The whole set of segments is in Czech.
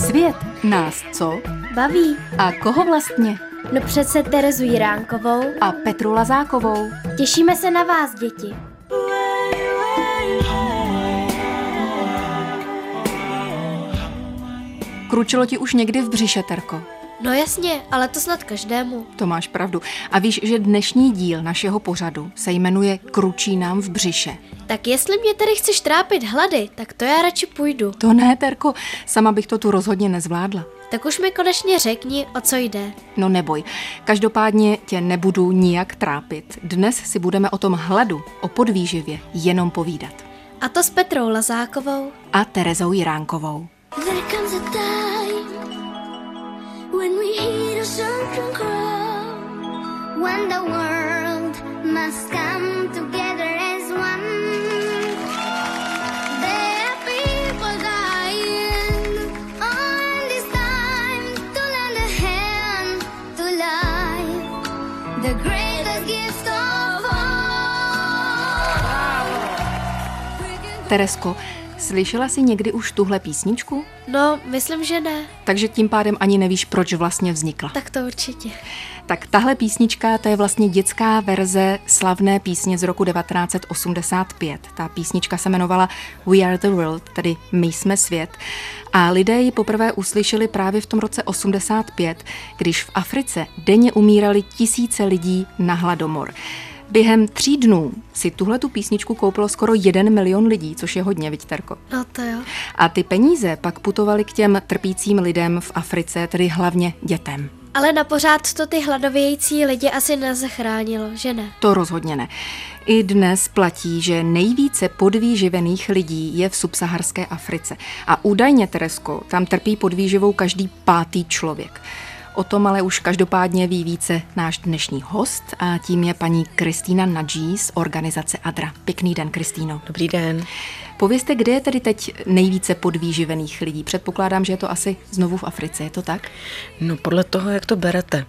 Svět nás co? Baví. A koho vlastně? No přece Terezu Jiránkovou A Petru Lazákovou. Těšíme se na vás, děti. Kručilo ti už někdy v břiše, Terko? No jasně, ale to snad každému. To máš pravdu. A víš, že dnešní díl našeho pořadu se jmenuje Kručí nám v břiše. Tak jestli mě tady chceš trápit hlady, tak to já radši půjdu. To ne, Terko, sama bych to tu rozhodně nezvládla. Tak už mi konečně řekni, o co jde. No neboj, každopádně tě nebudu nijak trápit. Dnes si budeme o tom hladu, o podvýživě jenom povídat. A to s Petrou Lazákovou a Terezou Jiránkovou. There comes a time when we hear a certain cry, when the world must come together as one. There are people dying on this time to lend a hand to life, the greatest gift of all. Teresko, slyšela jsi někdy už tuhle písničku? No, myslím, že ne. Takže tím pádem ani nevíš, proč vlastně vznikla. Tak to určitě. Tak tahle písnička, to je vlastně dětská verze slavné písně z roku 1985. Ta písnička se jmenovala We Are the World, tedy My jsme svět. A lidé ji poprvé uslyšeli právě v tom roce 85, když v Africe denně umírali tisíce lidí na hladomor. Během 3 dnů si tuhletu písničku koupilo skoro 1 milion lidí, což je hodně, viď, Terko? No to jo. A ty peníze pak putovaly k těm trpícím lidem v Africe, tedy hlavně dětem. Ale na pořád to ty hladovějící lidi asi nezachránilo, že ne? To rozhodně ne. I dnes platí, že nejvíce podvýživených lidí je v subsaharské Africe. A údajně, Teresko, tam trpí podvýživou každý 5. člověk. O tom ale už každopádně ví více náš dnešní host a tím je paní Kristýna Nadží z organizace ADRA. Pěkný den, Kristýno. Dobrý den. Povězte, kde je tedy teď nejvíce podvýživených lidí? Předpokládám, že je to asi znovu v Africe, je to tak? No podle toho, jak to berete.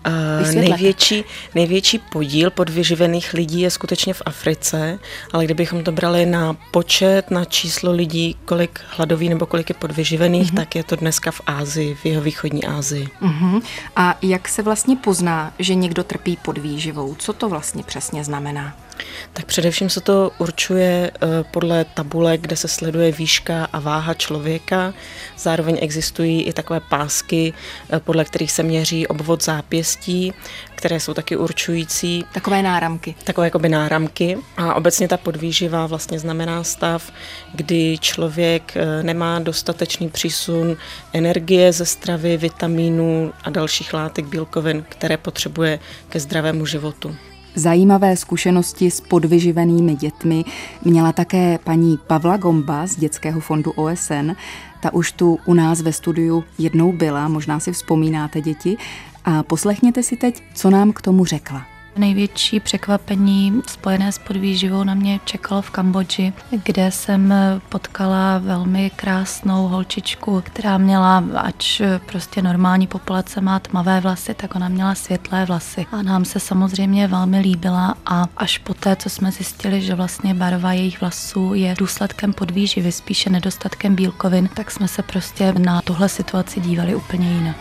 Největší podíl podvyživených lidí je skutečně v Africe, ale kdybychom to brali na počet, na číslo lidí, kolik hladoví nebo kolik je podvyživených, tak je to dneska v Asii, v jihovýchodní Asii. A jak se vlastně pozná, že někdo trpí podvýživou? Co to vlastně přesně znamená? Tak především se to určuje podle tabulek, kde se sleduje výška a váha člověka. Zároveň existují i takové pásky, podle kterých se měří obvod zápěstí, které jsou taky určující. Takové náramky. Takové jakoby náramky. A obecně ta podvýživa vlastně znamená stav, kdy člověk nemá dostatečný přísun energie ze stravy, vitamínů a dalších látek bílkovin, které potřebuje ke zdravému životu. Zajímavé zkušenosti s podvyživenými dětmi měla také paní Pavla Gomba z Dětského fondu OSN. Ta už tu u nás ve studiu jednou byla, možná si vzpomínáte, děti. A poslechněte si teď, co nám k tomu řekla. Největší překvapení spojené s podvýživou na mě čekalo v Kambodži, kde jsem potkala velmi krásnou holčičku, která měla, ač prostě normální populace má tmavé vlasy, tak ona měla světlé vlasy. A nám se samozřejmě velmi líbila a až poté, co jsme zjistili, že vlastně barva jejich vlasů je důsledkem podvýživy, spíše nedostatkem bílkovin, tak jsme se prostě na tuhle situaci dívali úplně jinak.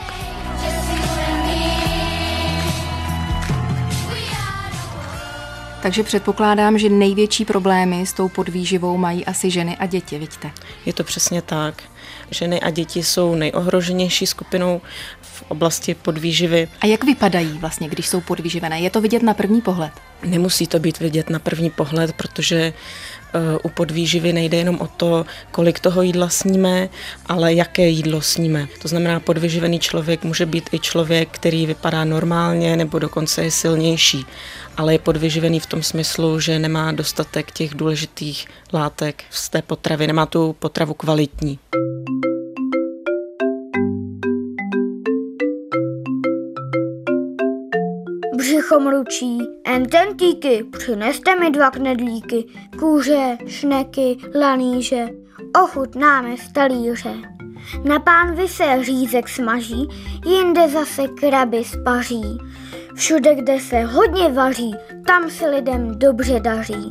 Takže předpokládám, že největší problémy s tou podvýživou mají asi ženy a děti, vidíte? Je to přesně tak. Ženy a děti jsou nejohroženější skupinou v oblasti podvýživy. A jak vypadají vlastně, když jsou podvyživené? Je to vidět na první pohled? Nemusí to být vidět na první pohled, protože u podvýživy nejde jenom o to, kolik toho jídla sníme, ale jaké jídlo sníme. To znamená, podvyživený člověk může být i člověk, který vypadá normálně nebo dokonce je silnější, ale je podvyživený v tom smyslu, že nemá dostatek těch důležitých látek z té potravy, nemá tu potravu kvalitní. Břicho mručí, ententíky, přineste mi 2 knedlíky, kůže, šneky, lanýže, ochutnáme z talíře. Na pánvi se řízek smaží, jinde zase kraby spaří. Všude, kde se hodně vaří, tam se lidem dobře daří.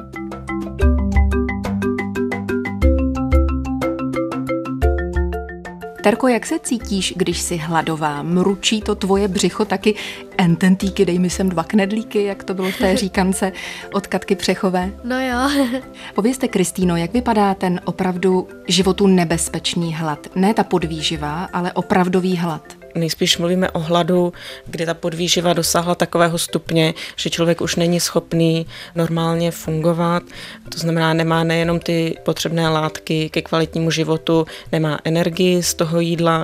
Terko, jak se cítíš, když jsi hladová? Mručí to tvoje břicho taky? Ententíky, dej mi sem 2 knedlíky, jak to bylo v té říkance od Katky Přechové? No jo. Povězte, Kristýno, jak vypadá ten opravdu životu nebezpečný hlad? Ne ta podvýživa, ale opravdový hlad. Nejspíš mluvíme o hladu, kdy ta podvýživa dosáhla takového stupně, že člověk už není schopný normálně fungovat. To znamená, nemá nejenom ty potřebné látky ke kvalitnímu životu, nemá energii z toho jídla,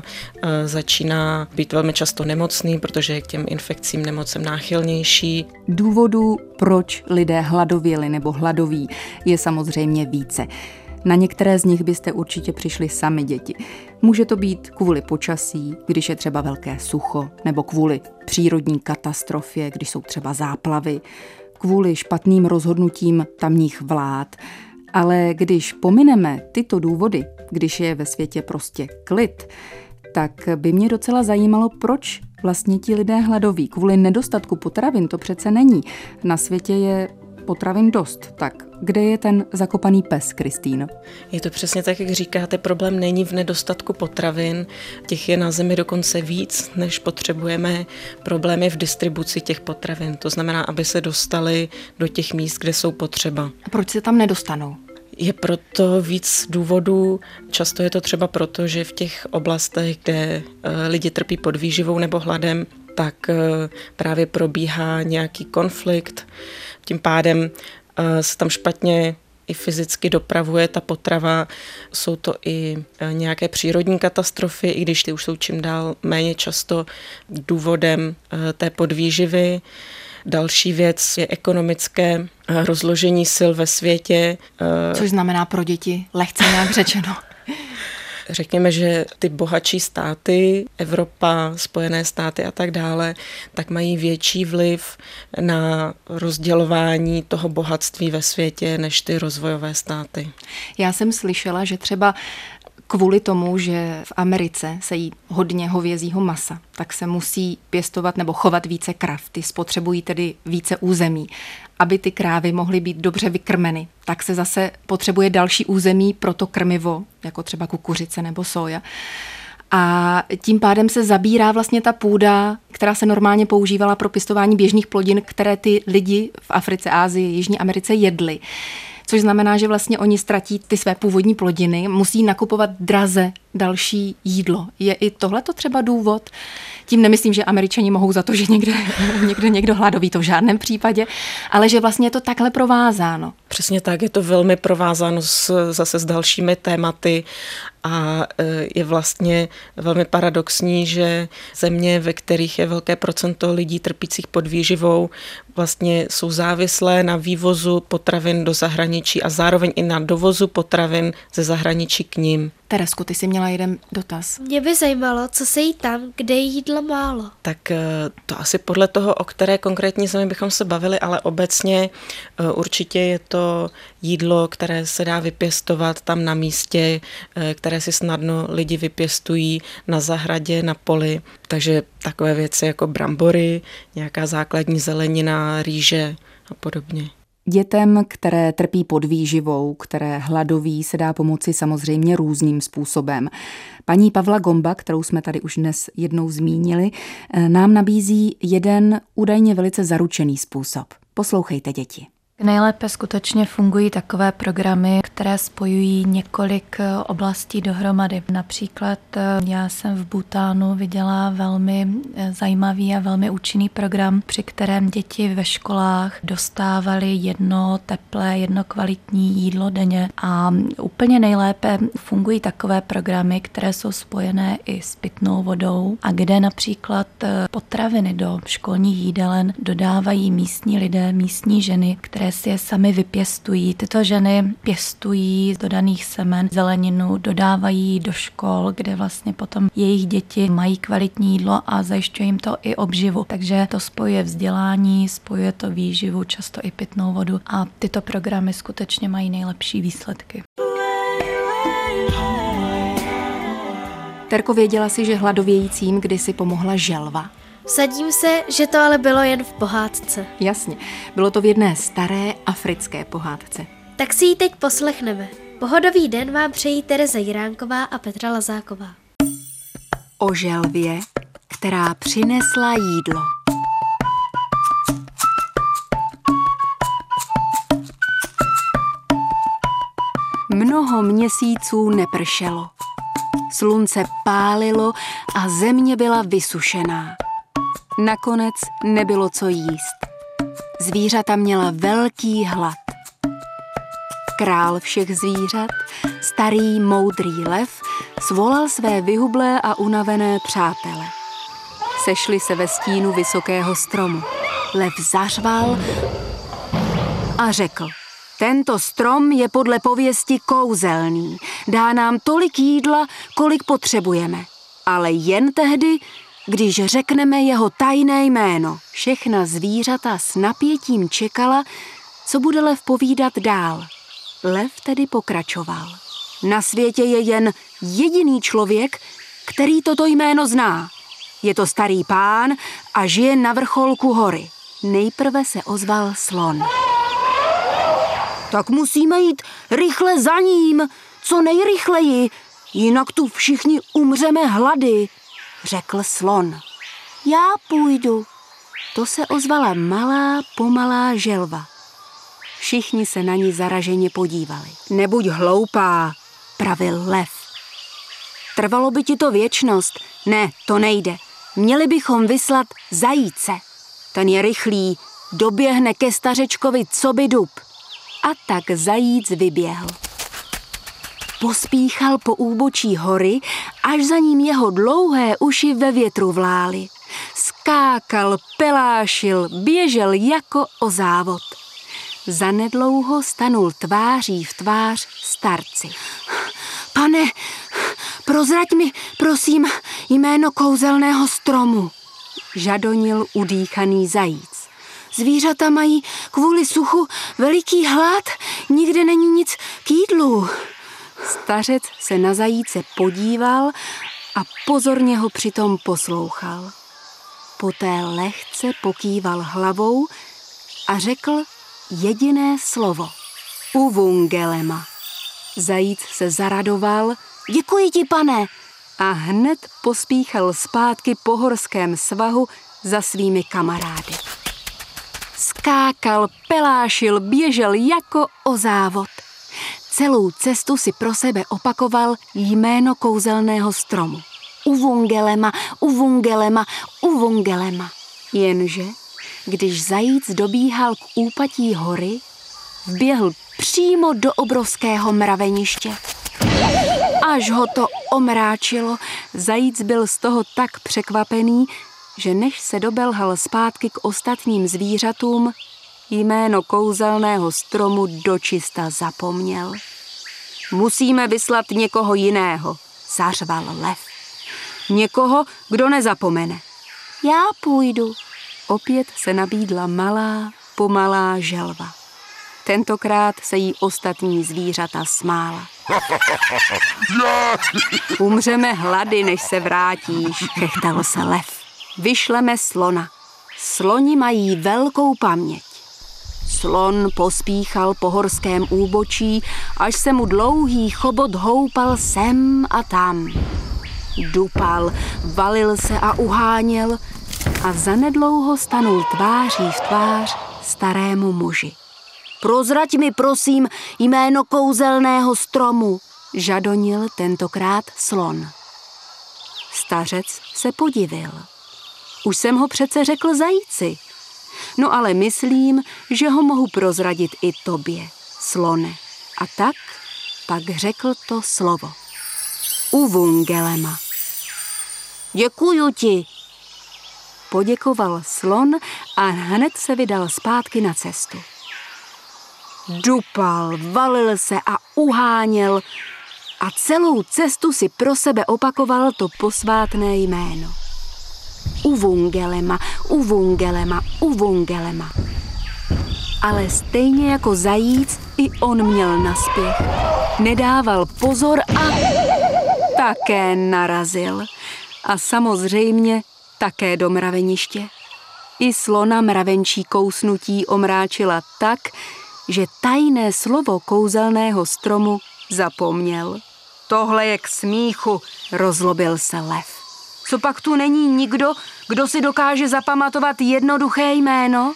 začíná být velmi často nemocný, protože je k těm infekcím, nemocem náchylnější. Důvodů, proč lidé hladověli nebo hladoví, je samozřejmě více. Na některé z nich byste určitě přišli sami, děti. Může to být kvůli počasí, když je třeba velké sucho, nebo kvůli přírodní katastrofě, když jsou třeba záplavy, kvůli špatným rozhodnutím tamních vlád. Ale když pomineme tyto důvody, když je ve světě prostě klid, tak by mě docela zajímalo, proč vlastně ti lidé hladoví. Kvůli nedostatku potravin to přece není. Na světě je potravin dost. Tak kde je ten zakopaný pes, Kristýno? Je to přesně tak, jak říkáte, problém není v nedostatku potravin, těch je na zemi dokonce víc, než potřebujeme. Problém je v distribuci těch potravin, to znamená, aby se dostali do těch míst, kde jsou potřeba. A proč se tam nedostanou? Je proto víc důvodů. Často je to třeba proto, že v těch oblastech, kde lidi trpí podvýživou nebo hladem, tak právě probíhá nějaký konflikt. Tím pádem se tam špatně i fyzicky dopravuje ta potrava. Jsou to i nějaké přírodní katastrofy, i když ty už jsou čím dál méně často důvodem té podvýživy. Další věc je ekonomické rozložení sil ve světě. Což znamená pro děti lehce nějak řečeno. Řekněme, že ty bohatší státy, Evropa, Spojené státy a tak dále, tak mají větší vliv na rozdělování toho bohatství ve světě než ty rozvojové státy. Já jsem slyšela, že třeba kvůli tomu, že v Americe se jí hodně hovězího masa, tak se musí pěstovat nebo chovat více krav. Ty spotřebují tedy více území. Aby ty krávy mohly být dobře vykrmeny, tak se zase potřebuje další území pro to krmivo, jako třeba kukuřice nebo soja. A tím pádem se zabírá vlastně ta půda, která se normálně používala pro pěstování běžných plodin, které ty lidi v Africe, Asii, Jižní Americe jedli. Což znamená, že vlastně oni ztratí ty své původní plodiny, musí nakupovat draze další jídlo. Je i tohleto třeba důvod? Tím nemyslím, že Američani mohou za to, že někdo hladoví, to v žádném případě, ale že vlastně je to takhle provázáno. Přesně tak, je to velmi provázáno zase s dalšími tématy a je vlastně velmi paradoxní, že země, ve kterých je velké procento lidí trpících podvýživou, vlastně jsou závislé na vývozu potravin do zahraničí a zároveň i na dovozu potravin ze zahraničí k nim. Teresko, ty jsi měla jeden dotaz. Mě by zajímalo, co se jí tam, kde je jídla málo. Tak to asi podle toho, o které konkrétní zemi bychom se bavili, ale obecně určitě je to jídlo, které se dá vypěstovat tam na místě, které si snadno lidi vypěstují na zahradě, na poli. Takže takové věci jako brambory, nějaká základní zelenina, rýže a podobně. Dětem, které trpí podvýživou, které hladoví, se dá pomoci samozřejmě různým způsobem. Paní Pavla Gomba, kterou jsme tady už dnes jednou zmínili, nám nabízí jeden údajně velice zaručený způsob. Poslouchejte, děti. Nejlépe skutečně fungují takové programy, které spojují několik oblastí dohromady. Například já jsem v Bhutánu viděla velmi zajímavý a velmi účinný program, při kterém děti ve školách dostávaly jedno teplé, jedno kvalitní jídlo denně. A úplně nejlépe fungují takové programy, které jsou spojené i s pitnou vodou a kde například potraviny do školních jídelen dodávají místní lidé, místní ženy, které si je sami vypěstují. Tyto ženy pěstují z dodaných semen zeleninu, dodávají do škol, kde vlastně potom jejich děti mají kvalitní jídlo a zajišťuje jim to i obživu. Takže to spojuje vzdělání, spojuje to výživu, často i pitnou vodu a tyto programy skutečně mají nejlepší výsledky. Terko, věděla jsi, že hladovějícím kdysi pomohla želva? Vsadím se, že to ale bylo jen v pohádce. Jasně, bylo to v jedné staré africké pohádce. Tak si ji teď poslechneme. Pohodový den vám přejí Tereza Jiránková a Petra Lazáková. O želvě, která přinesla jídlo. Mnoho měsíců nepršelo. Slunce pálilo a země byla vysušená. Nakonec nebylo co jíst. Zvířata měla velký hlad. Král všech zvířat, starý moudrý lev, svolal své vyhublé a unavené přátele. Sešli se ve stínu vysokého stromu. Lev zařval a řekl: tento strom je podle pověsti kouzelný. Dá nám tolik jídla, kolik potřebujeme. Ale jen tehdy, když řekneme jeho tajné jméno. Všechna zvířata s napětím čekala, co bude lev povídat dál. Lev tedy pokračoval. Na světě je jen jediný člověk, který toto jméno zná. Je to starý pán a žije na vrcholku hory. Nejprve se ozval slon. Tak musíme jít rychle za ním, co nejrychleji, jinak tu všichni umřeme hlady, řekl slon. Já půjdu. To se ozvala malá, pomalá želva. Všichni se na ní zaraženě podívali. Nebuď hloupá, pravil lev. Trvalo by ti to věčnost. Ne, to nejde. Měli bychom vyslat zajíce. Ten je rychlý, doběhne ke stařečkovi coby dub. A tak zajíc vyběhl. Pospíchal po úbočí hory, až za ním jeho dlouhé uši ve větru vlály. Skákal, pelášil, běžel jako o závod. Zanedlouho stanul tváří v tvář starci. Pane, prozrať mi, prosím, jméno kouzelného stromu, žadonil udýchaný zajíc. Zvířata mají kvůli suchu veliký hlad, nikde není nic k jídlu. Stařec se na zajíce podíval a pozorně ho přitom poslouchal. Poté lehce pokýval hlavou a řekl jediné slovo. Uvungelema. Zajíc se zaradoval. Děkuji ti, pane. A hned pospíchal zpátky po horském svahu za svými kamarády. Skákal, pelášil, běžel jako o závod. Celou cestu si pro sebe opakoval jméno kouzelného stromu. Uvungelema, uvungelema, uvungelema. Jenže, když zajíc dobíhal k úpatí hory, vběhl přímo do obrovského mraveniště. Až ho to omráčilo, zajíc byl z toho tak překvapený, že než se dobelhal zpátky k ostatním zvířatům, jméno kouzelného stromu dočista zapomněl. Musíme vyslat někoho jiného, zařval lev. Někoho, kdo nezapomene. Já půjdu. Opět se nabídla malá, pomalá želva. Tentokrát se jí ostatní zvířata smála. Umřeme hlady, než se vrátíš, chechtal se lev. Vyšleme slona. Sloni mají velkou paměť. Slon pospíchal po horském úbočí, až se mu dlouhý chobot houpal sem a tam. Dupal, valil se a uháněl a zanedlouho stanul tváří v tvář starému muži. Prozrať mi, prosím, jméno kouzelného stromu, žadonil tentokrát slon. Stařec se podivil. Už jsem ho přece řekl zajíci. No ale myslím, že ho mohu prozradit i tobě, slone. A tak pak řekl to slovo. Uvungelema. Děkuju ti, poděkoval slon a hned se vydal zpátky na cestu. Dupal, valil se a uháněl a celou cestu si pro sebe opakoval to posvátné jméno. Uvungelema, uvungelema, uvungelema. Ale stejně jako zajíc, i on měl naspěch. Nedával pozor a také narazil. A samozřejmě také do mraveniště. I slona mravenčí kousnutí omráčila tak, že tajné slovo kouzelného stromu zapomněl. Tohle je k smíchu, rozlobil se lev. Co pak tu není nikdo, kdo si dokáže zapamatovat jednoduché jméno?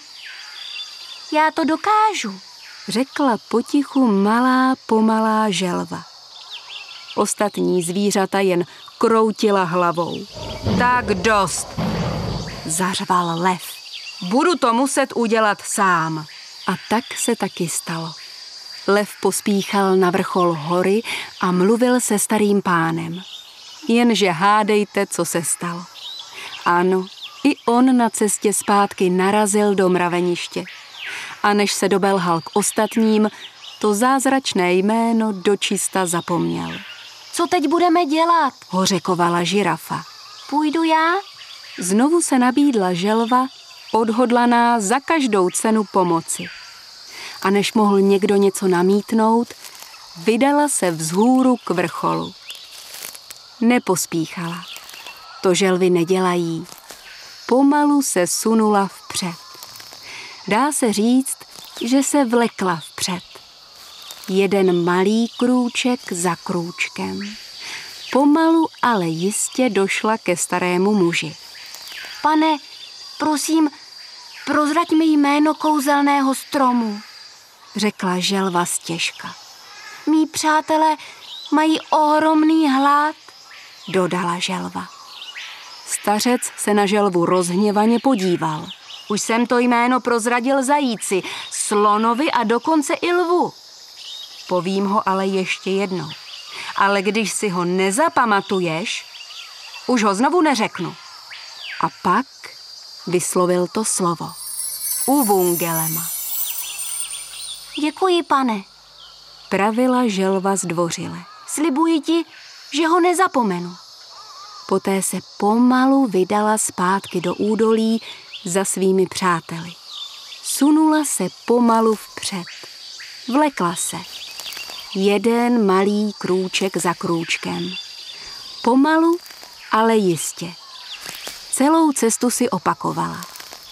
Já to dokážu, řekla potichu malá pomalá želva. Ostatní zvířata jen kroutila hlavou. Tak dost, zařval lev. Budu to muset udělat sám. A tak se taky stalo. Lev pospíchal na vrchol hory a mluvil se starým pánem. Jenže hádejte, co se stalo. Ano, i on na cestě zpátky narazil do mraveniště. A než se dobelhal k ostatním, to zázračné jméno dočista zapomněl. Co teď budeme dělat? Hořekovala žirafa. Půjdu já? Znovu se nabídla želva, odhodlaná za každou cenu pomoci. A než mohl někdo něco namítnout, vydala se vzhůru k vrcholu. Nepospíchala. To želvy nedělají. Pomalu se sunula vpřed. Dá se říct, že se vlekla vpřed. Jeden malý krůček za krůčkem. Pomalu, ale jistě došla ke starému muži. Pane, prosím, prozrať mi jméno kouzelného stromu, řekla želva stěžka. Mí přátelé mají ohromný hlad, dodala želva. Stařec se na želvu rozhněvaně podíval. Už jsem to jméno prozradil zajíci, slonovi a dokonce i lvu. Povím ho ale ještě jednou. Ale když si ho nezapamatuješ, už ho znovu neřeknu. A pak vyslovil to slovo. Uvungelema. Děkuji, pane, pravila želva zdvořile. Slibuji ti, že ho nezapomenu. Poté se pomalu vydala zpátky do údolí za svými přáteli. Sunula se pomalu vpřed. Vlekla se. Jeden malý krůček za krůčkem. Pomalu, ale jistě. Celou cestu si opakovala.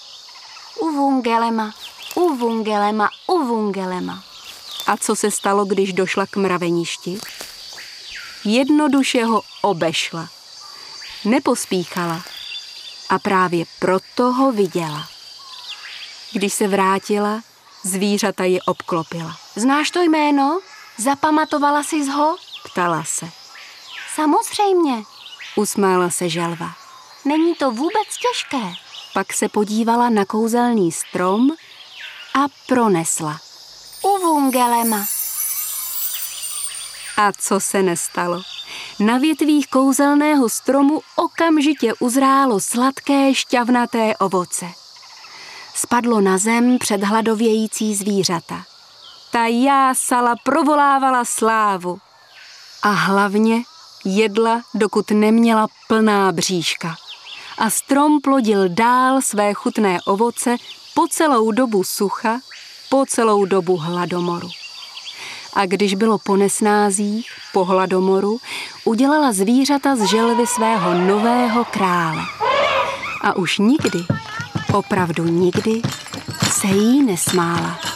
Uvungelema, uvungelema, uvungelema. A co se stalo, když došla k mraveništi? Jednoduše ho obešla. Nepospíchala. A právě proto ho viděla. Když se vrátila, zvířata ji obklopila. Znáš to jméno? Zapamatovala jsi ho? Ptala se. Samozřejmě, usmála se želva. Není to vůbec těžké. Pak se podívala na kouzelný strom a pronesla. Uvungelema. A co se nestalo? Na větvích kouzelného stromu okamžitě uzrálo sladké šťavnaté ovoce. Spadlo na zem před hladovějící zvířata. Ta jásala, provolávala slávu. A hlavně jedla, dokud neměla plná bříška. A strom plodil dál své chutné ovoce po celou dobu sucha, po celou dobu hladomoru. A když bylo po nesnázích, po hladomoru, udělala zvířata z želvy svého nového krále. A už nikdy, opravdu nikdy, se jí nesmála.